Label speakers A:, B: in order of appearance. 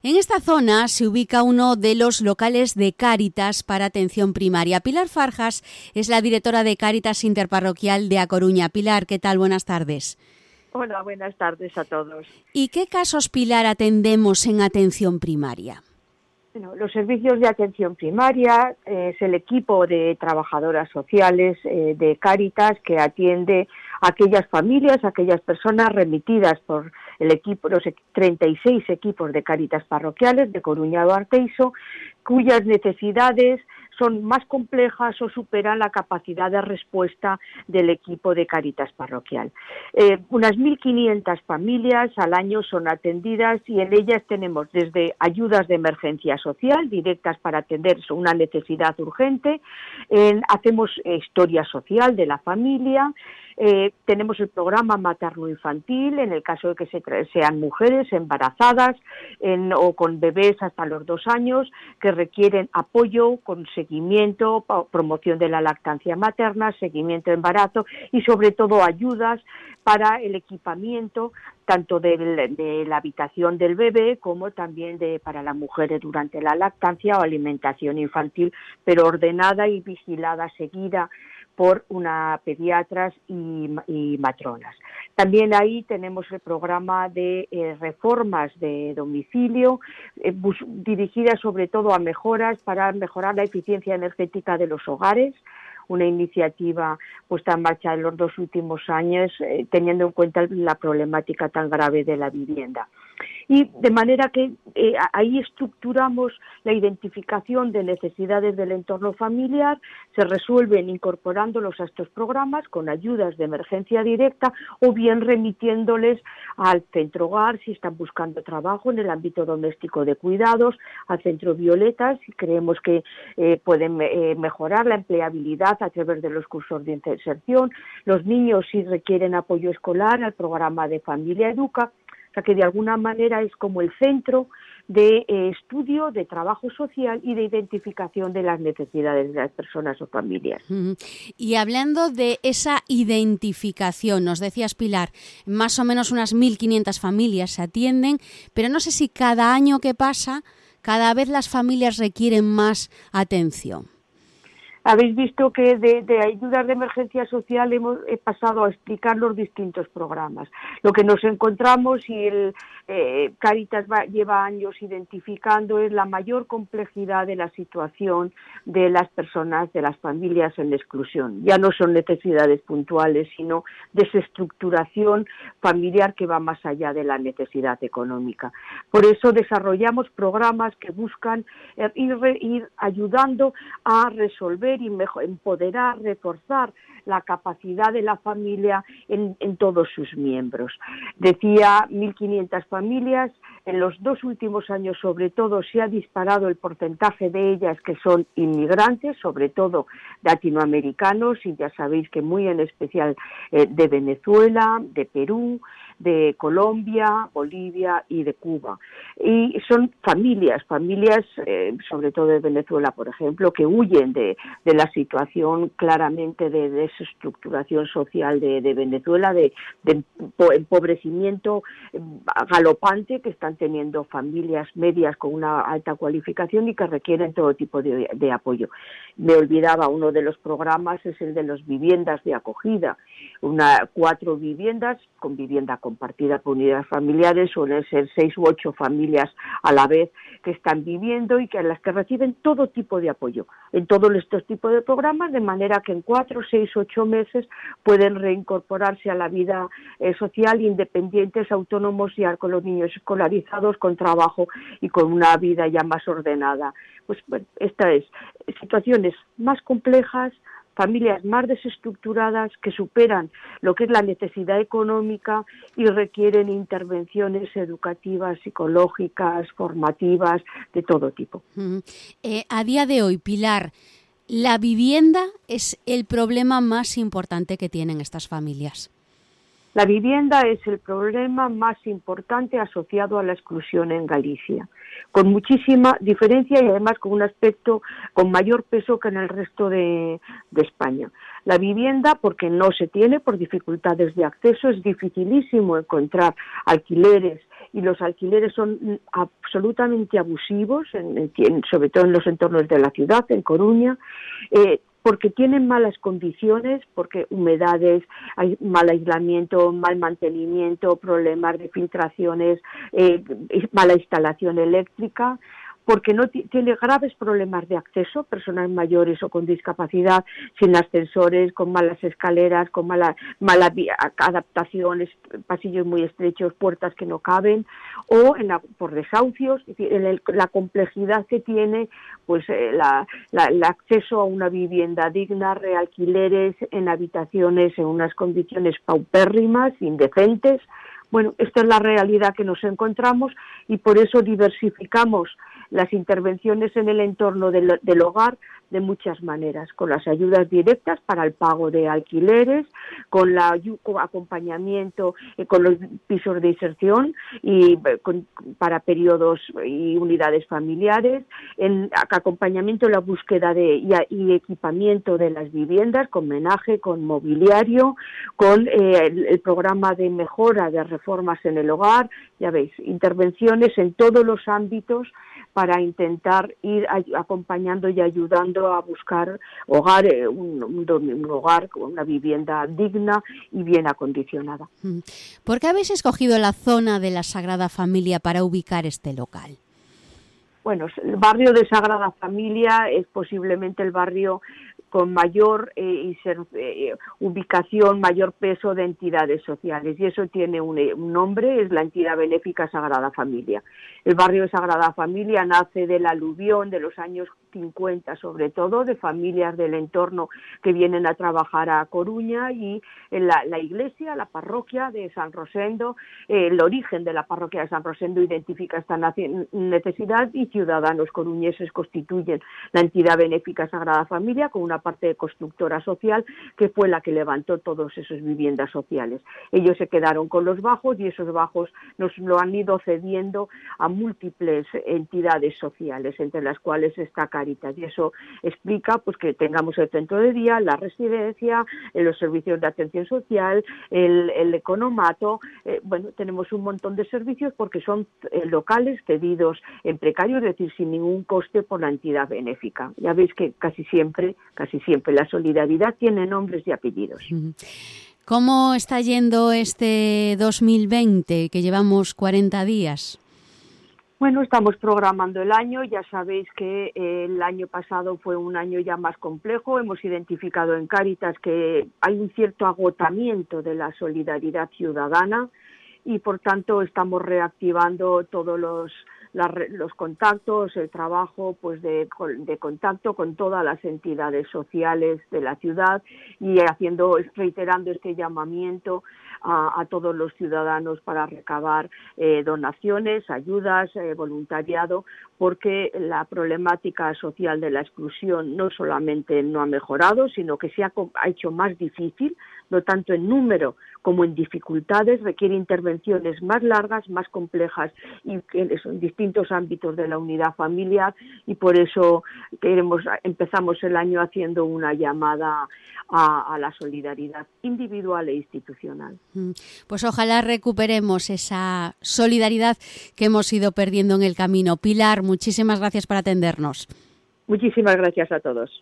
A: En esta zona se ubica uno de los locales de Cáritas para atención primaria. Pilar Farjas es la directora de Cáritas Interparroquial de A Coruña. Pilar, ¿qué tal? Buenas tardes.
B: Hola, buenas tardes a todos.
A: ¿Y qué casos, Pilar, atendemos en atención primaria?
B: Bueno, los servicios de atención primaria es el equipo de trabajadoras sociales de Cáritas que atiende a aquellas familias, a aquellas personas remitidas por el equipo, los 36 equipos de Cáritas parroquiales de Coruña o Arteixo, cuyas necesidades son más complejas o superan la capacidad de respuesta del equipo de Cáritas parroquial. Unas 1.500 familias al año son atendidas y en ellas tenemos desde ayudas de emergencia social directas para atender una necesidad urgente, hacemos historia social de la familia, tenemos el programa materno-infantil en el caso de que sean mujeres embarazadas o con bebés hasta los 2 años que requieren apoyo con seguimiento, promoción de la lactancia materna, seguimiento de embarazo y sobre todo ayudas para el equipamiento tanto de la habitación del bebé como también para la mujer durante la lactancia o alimentación infantil, pero ordenada y vigilada, seguida por una pediatras y matronas. También ahí tenemos el programa de reformas de domicilio dirigidas sobre todo a mejoras para mejorar la eficiencia energética de los hogares, una iniciativa puesta en marcha en los 2 últimos años teniendo en cuenta la problemática tan grave de la vivienda. Y de manera que ahí estructuramos la identificación de necesidades del entorno familiar, se resuelven incorporándolos a estos programas con ayudas de emergencia directa o bien remitiéndoles al centro hogar si están buscando trabajo en el ámbito doméstico de cuidados, al centro Violetas, si creemos que pueden mejorar la empleabilidad a través de los cursos de inserción, los niños si requieren apoyo escolar al programa de Familia Educa, o sea que de alguna manera es como el centro de estudio, de trabajo social y de identificación de las necesidades de las personas o familias.
A: Y hablando de esa identificación, nos decías, Pilar, más o menos unas 1.500 familias se atienden, pero no sé si cada año que pasa, cada vez las familias requieren más atención.
B: Habéis visto que de ayudas de emergencia social he pasado a explicar los distintos programas. Lo que nos encontramos y Cáritas lleva años identificando es la mayor complejidad de la situación de las personas, de las familias en exclusión. Ya no son necesidades puntuales, sino desestructuración familiar que va más allá de la necesidad económica. Por eso desarrollamos programas que buscan ir ayudando a resolver y empoderar, reforzar la capacidad de la familia en todos sus miembros. Decía 1.500 familias, en los 2 últimos años sobre todo se ha disparado el porcentaje de ellas que son inmigrantes, sobre todo latinoamericanos y ya sabéis que muy en especial de Venezuela, de Perú, de Colombia, Bolivia y de Cuba. Y son familias sobre todo de Venezuela, por ejemplo, que huyen de la situación claramente de desestructuración social de Venezuela, de empobrecimiento galopante que están teniendo familias medias con una alta cualificación y que requieren todo tipo de apoyo. Me olvidaba, uno de los programas es el de las viviendas de acogida, 4 viviendas con vivienda compartida por unidades familiares, suelen ser 6 u 8 familias a la vez que están viviendo y que a las que reciben todo tipo de apoyo en todos estos tipos de programas, de manera que en 4, 6, 8 meses pueden reincorporarse a la vida social, independientes, autónomos, ya con los niños escolarizados, con trabajo y con una vida ya más ordenada. Pues bueno, esta es situaciones más complejas, familias más desestructuradas que superan lo que es la necesidad económica y requieren intervenciones educativas, psicológicas, formativas, de todo tipo.
A: A día de hoy, Pilar, ¿la vivienda es el problema más importante que tienen estas familias?
B: La vivienda es el problema más importante asociado a la exclusión en Galicia, con muchísima diferencia y además con un aspecto con mayor peso que en el resto de España. La vivienda, porque no se tiene por dificultades de acceso, es dificilísimo encontrar alquileres y los alquileres son absolutamente abusivos, sobre todo en los entornos de la ciudad, en Coruña, porque tienen malas condiciones, porque humedades, hay mal aislamiento, mal mantenimiento, problemas de filtraciones, mala instalación eléctrica, porque no tiene graves problemas de acceso, personas mayores o con discapacidad, sin ascensores, con malas escaleras, con mala adaptaciones, pasillos muy estrechos, puertas que no caben, o por desahucios. Es decir, la complejidad que tiene pues el acceso a una vivienda digna, realquileres en habitaciones en unas condiciones paupérrimas, indecentes. Bueno, esta es la realidad que nos encontramos y por eso diversificamos las intervenciones en el entorno del hogar de muchas maneras, con las ayudas directas para el pago de alquileres, con acompañamiento con los pisos de inserción y para periodos y unidades familiares, en acompañamiento en la búsqueda y equipamiento de las viviendas, con menaje, con mobiliario, con el programa de mejora de reformas en el hogar, ya veis, intervenciones en todos los ámbitos para intentar ir acompañando y ayudando a buscar hogar, un hogar con una vivienda digna y bien acondicionada.
A: ¿Por qué habéis escogido la zona de la Sagrada Familia para ubicar este local?
B: Bueno, el barrio de Sagrada Familia es posiblemente el barrio con mayor ubicación, mayor peso de entidades sociales, y eso tiene un nombre, es la entidad benéfica Sagrada Familia. El barrio de Sagrada Familia nace del aluvión de los años 50, sobre todo, de familias del entorno que vienen a trabajar a Coruña, y en la iglesia, la parroquia de San Rosendo, el origen de la parroquia de San Rosendo identifica esta necesidad, y ciudadanos coruñeses constituyen la entidad benéfica Sagrada Familia con una parte de constructora social que fue la que levantó todas esas viviendas sociales. Ellos se quedaron con los bajos y esos bajos nos lo han ido cediendo a múltiples entidades sociales, entre las cuales está Cáritas, y eso explica pues que tengamos el centro de día, la residencia, los servicios de atención social, el economato, tenemos un montón de servicios porque son locales cedidos en precario, es decir, sin ningún coste por la entidad benéfica. Ya veis que casi siempre la solidaridad tiene nombres y apellidos.
A: ¿Cómo está yendo este 2020, que llevamos 40 días?
B: Bueno, estamos programando el año, ya sabéis que el año pasado fue un año ya más complejo, hemos identificado en Cáritas que hay un cierto agotamiento de la solidaridad ciudadana y por tanto estamos reactivando todos los contactos, el trabajo pues de contacto con todas las entidades sociales de la ciudad y reiterando este llamamiento a todos los ciudadanos para recabar donaciones, ayudas, voluntariado, porque la problemática social de la exclusión no solamente no ha mejorado, sino que se ha hecho más difícil, no tanto en número como en dificultades, requiere intervenciones más largas, más complejas y en distintos ámbitos de la unidad familiar, y por eso empezamos el año haciendo una llamada a la solidaridad individual e institucional.
A: Pues ojalá recuperemos esa solidaridad que hemos ido perdiendo en el camino. Pilar, muchísimas gracias por atendernos.
B: Muchísimas gracias a todos.